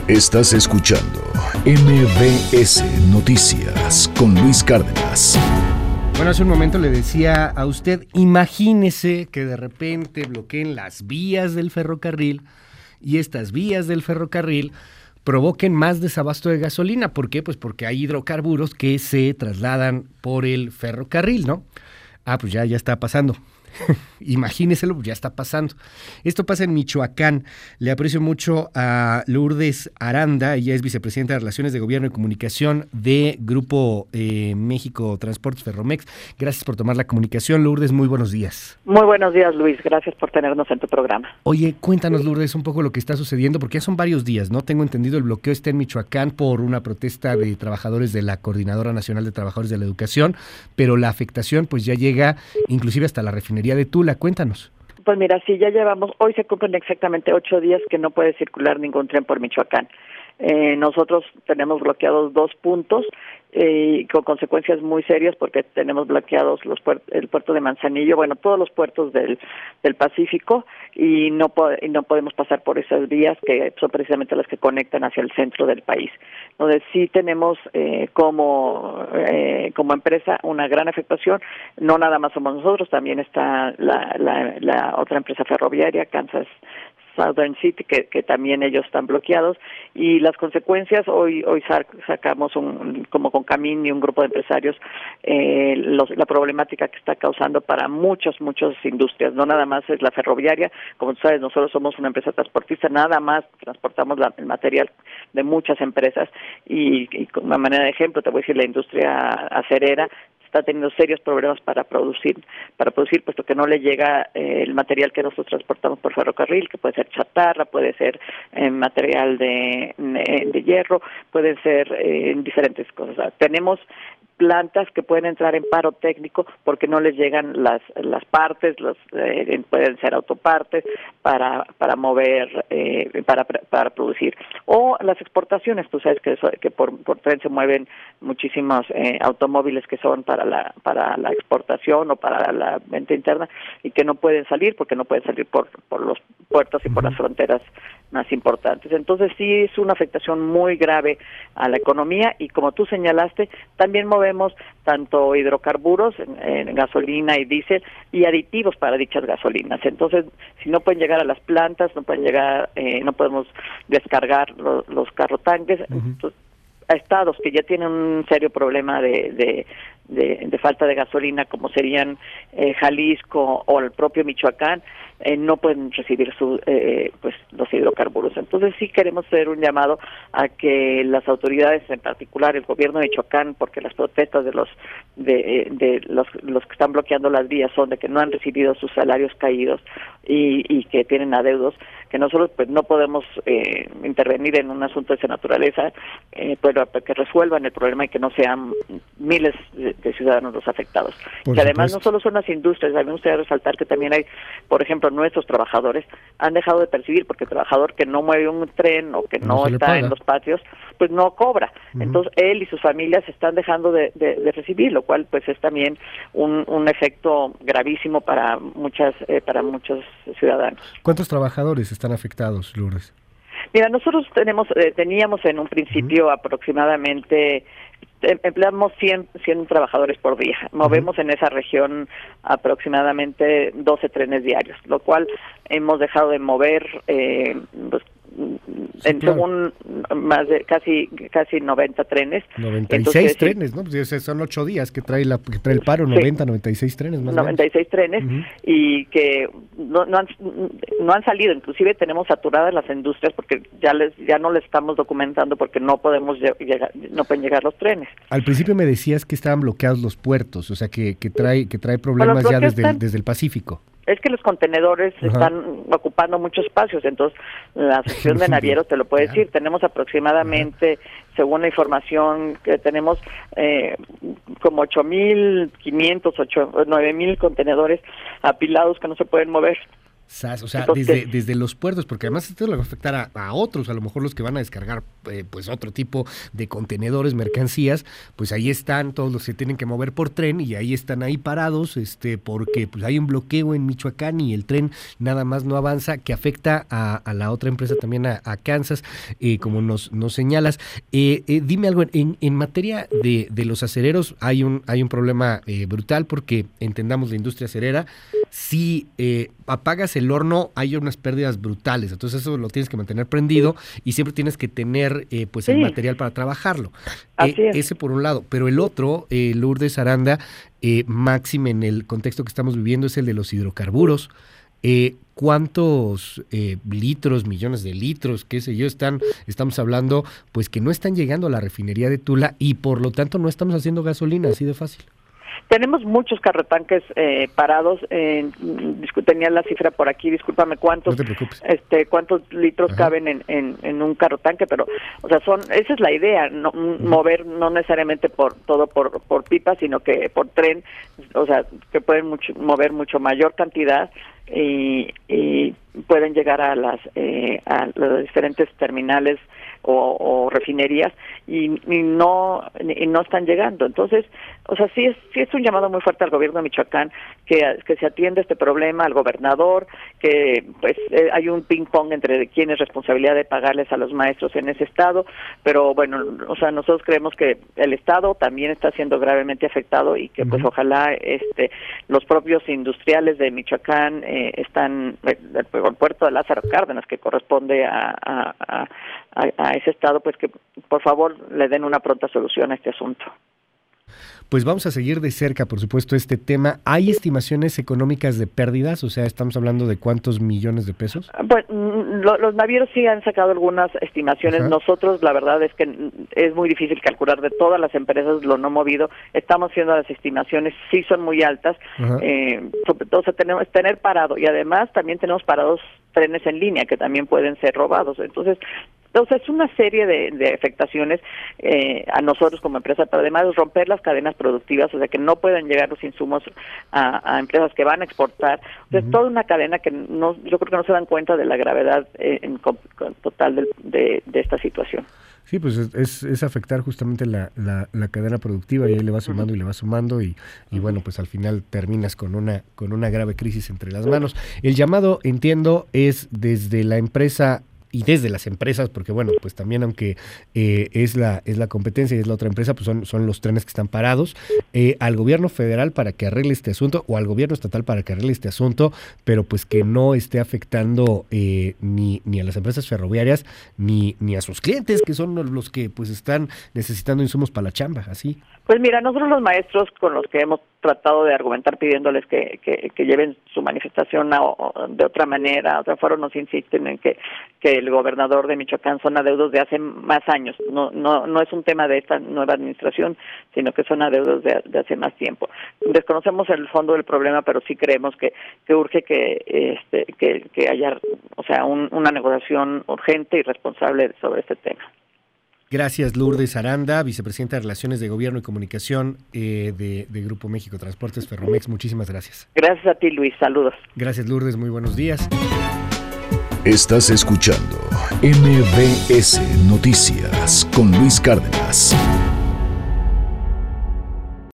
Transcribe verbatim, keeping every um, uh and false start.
Estás escuchando M B S Noticias con Luis Cárdenas. Bueno, hace un momento le decía a usted, imagínese que de repente bloqueen las vías del ferrocarril y estas vías del ferrocarril provoquen más desabasto de gasolina. ¿Por qué? Pues porque hay hidrocarburos que se trasladan por el ferrocarril, ¿no? Ah, pues ya, ya está pasando. Imagíneselo, ya está pasando. Esto pasa en Michoacán. Le aprecio mucho a Lourdes Aranda, ella es vicepresidenta de Relaciones de Gobierno y Comunicación de Grupo eh, México Transportes Ferromex. Gracias por tomar la comunicación, Lourdes, muy buenos días. Muy buenos días, Luis, gracias por tenernos en tu programa. Oye, cuéntanos, Lourdes, un poco lo que está sucediendo, porque ya son varios días, ¿no? Tengo entendido el bloqueo está en Michoacán por una protesta de trabajadores de la Coordinadora Nacional de Trabajadores de la Educación, pero la afectación pues ya llega inclusive hasta la refinería de Tula. Cuéntanos. Pues mira, sí, ya llevamos, hoy se cumplen exactamente ocho días que no puede circular ningún tren por Michoacán. Eh, nosotros tenemos bloqueados dos puntos eh, con consecuencias muy serias porque tenemos bloqueados los puert- el puerto de Manzanillo, bueno, todos los puertos del, del Pacífico y no, po- y no podemos pasar por esas vías que son precisamente las que conectan hacia el centro del país. Entonces sí tenemos eh, como, eh, como empresa una gran afectación, no nada más somos nosotros, también está la, la, la otra empresa ferroviaria, Kansas Southern City, que, que también ellos están bloqueados, y las consecuencias, hoy hoy sacamos un, como con Camín y un grupo de empresarios, eh, los, la problemática que está causando para muchas, muchas industrias, no nada más es la ferroviaria, como tú sabes, nosotros somos una empresa transportista, nada más transportamos la, el material de muchas empresas, y, y con una manera de ejemplo, te voy a decir, la industria acerera, está teniendo serios problemas para producir, para producir, puesto que no le llega eh, el material que nosotros transportamos por ferrocarril, que puede ser chatarra, puede ser eh, material de, de hierro, puede ser eh, diferentes cosas. O sea, tenemos plantas que pueden entrar en paro técnico porque no les llegan las las partes, los eh, pueden ser autopartes para para mover, eh, para para producir, o las exportaciones. Tú sabes que eso, que por por tren se mueven muchísimos eh, automóviles que son para la para la exportación o para la venta interna y que no pueden salir porque no pueden salir por por los puertos y por las fronteras más importantes. Entonces sí es una afectación muy grave a la economía y como tú señalaste, también movemos tanto hidrocarburos, en, en gasolina y diésel, y aditivos para dichas gasolinas. Entonces, si no pueden llegar a las plantas, no pueden llegar, eh, no podemos descargar los, los carrotanques, uh-huh. Entonces, a estados que ya tienen un serio problema de, de, de, de falta de gasolina, como serían eh, Jalisco o el propio Michoacán, eh, no pueden recibir su, eh, pues los hidrocarburos. Entonces sí queremos hacer un llamado a que las autoridades, en particular el gobierno de Michoacán, porque las protestas de los de, de los, los que están bloqueando las vías son de que no han recibido sus salarios caídos y, y que tienen adeudos, que nosotros pues no podemos eh, intervenir en un asunto de esa naturaleza, eh, pero que resuelvan el problema y que no sean miles de, de ciudadanos los afectados. Por que además supuesto. no solo son las industrias, a mí me gustaría resaltar que también hay, por ejemplo, nuestros trabajadores han dejado de percibir, porque el trabajador que no mueve un tren o que no, no está en los patios, pues no cobra. Uh-huh. Entonces él y sus familias están dejando de, de, de recibir, lo cual pues es también un, un efecto gravísimo para muchas eh, para muchos ciudadanos. ¿Cuántos trabajadores están afectados, Lourdes? Mira, nosotros tenemos eh, teníamos en un principio uh-huh. aproximadamente empleamos cien, cien trabajadores por día. Movemos uh-huh. en esa región aproximadamente doce trenes diarios, lo cual hemos dejado de mover eh, pues, sí, en claro. según más de casi casi noventa trenes. noventa y seis Entonces, trenes, ¿no? Pues son ocho días que trae la que trae el paro, noventa, sí. noventa y seis trenes más noventa y seis trenes uh-huh. y que no, no han no han salido, inclusive tenemos saturadas las industrias porque ya les ya no les estamos documentando porque no podemos llegar, no pueden llegar los trenes. Al principio me decías que estaban bloqueados los puertos, o sea que que trae que trae problemas ya desde el, desde el Pacífico. Es que los contenedores Ajá. están ocupando muchos espacios, entonces la Asociación de Navieros te lo puede claro. decir, tenemos aproximadamente, Ajá. según la información que tenemos, eh, como ocho mil quinientos, nueve mil contenedores apilados que no se pueden mover. Sas, o sea, Entonces, desde, desde los puertos, porque además esto le va a afectar a, a otros, a lo mejor los que van a descargar eh, pues otro tipo de contenedores, mercancías, pues ahí están todos los que tienen que mover por tren y ahí están ahí parados, este, porque pues hay un bloqueo en Michoacán y el tren nada más no avanza, que afecta a, a la otra empresa también, a, a Kansas, eh, como nos, nos señalas. Eh, eh, dime algo, en, en materia de, de los acereros hay un, hay un problema eh, brutal, porque entendamos la industria acerera, si eh, apagas el horno hay unas pérdidas brutales, entonces eso lo tienes que mantener prendido y siempre tienes que tener eh, pues sí. el material para trabajarlo. Así eh, es. Ese por un lado, pero el otro, eh, Lourdes Aranda, eh, máxime en el contexto que estamos viviendo, es el de los hidrocarburos. Eh, ¿Cuántos eh, litros, millones de litros, qué sé yo, están, estamos hablando, pues que no están llegando a la refinería de Tula y por lo tanto no estamos haciendo gasolina, así de fácil? Tenemos muchos carretanques eh, parados. Eh, tenía la cifra por aquí, discúlpame cuántos, no te preocupes. este, cuántos litros Ajá. caben en, en, en un carretanque, pero, o sea, son, esa es la idea, no, uh-huh. mover no necesariamente por todo por por pipa, sino que por tren, o sea, que pueden mucho, mover mucho mayor cantidad y, y pueden llegar a las eh, a los diferentes terminales o, o refinerías y, y no y no están llegando. Entonces, o sea, sí es sí es un llamado muy fuerte al gobierno de Michoacán que, que se atienda este problema, al gobernador, que pues eh, hay un ping pong entre quién es responsabilidad de pagarles a los maestros en ese estado, pero bueno, o sea, nosotros creemos que el estado también está siendo gravemente afectado y que pues uh-huh. ojalá este los propios industriales de Michoacán eh, están el, el puerto de Lázaro Cárdenas, que corresponde a, a, a, a ese estado, pues que por favor le den una pronta solución a este asunto. Pues vamos a seguir de cerca, por supuesto, este tema. ¿Hay estimaciones económicas de pérdidas? O sea, ¿estamos hablando de cuántos millones de pesos? Pues lo, los navieros sí han sacado algunas estimaciones. Ajá. Nosotros, la verdad es que es muy difícil calcular de todas las empresas lo no movido. Estamos haciendo las estimaciones, sí son muy altas. Eh, sobre todo, o sea, tenemos tener parado y además también tenemos parados trenes en línea que también pueden ser robados. Entonces, Entonces, es una serie de, de afectaciones eh, a nosotros como empresa, pero además romper las cadenas productivas, o sea, que no puedan llegar los insumos a, a empresas que van a exportar. O sea, uh-huh. es toda una cadena que no, yo creo que no se dan cuenta de la gravedad eh, en, en total de, de, de esta situación. Sí, pues es, es afectar justamente la, la, la cadena productiva y ahí le va sumando uh-huh. y le va sumando y, y uh-huh. bueno, pues al final terminas con una, con una grave crisis entre las manos. El llamado, entiendo, es desde la empresa y desde las empresas, porque bueno, pues también aunque eh, es la es la competencia y es la otra empresa, pues son, son los trenes que están parados, eh, al gobierno federal para que arregle este asunto, o al gobierno estatal para que arregle este asunto, pero pues que no esté afectando eh, ni, ni a las empresas ferroviarias, ni, ni a sus clientes, que son los que pues están necesitando insumos para la chamba, así. Pues mira, nosotros los maestros con los que hemos tratado de argumentar pidiéndoles que, que, que lleven su manifestación a, de otra manera, a otro foro, nos insisten en que, que el gobernador de Michoacán son adeudos de hace más años, no no no es un tema de esta nueva administración, sino que son adeudos de, de hace más tiempo. Desconocemos el fondo del problema, pero sí creemos que, que urge que este que, que haya, o sea, un, una negociación urgente y responsable sobre este tema. Gracias, Lourdes Aranda, vicepresidenta de Relaciones de Gobierno y Comunicación eh, de, de Grupo México Transportes Ferromex. Muchísimas gracias. Gracias a ti, Luis. Saludos. Gracias, Lourdes. Muy buenos días. Estás escuchando M B S Noticias con Luis Cárdenas.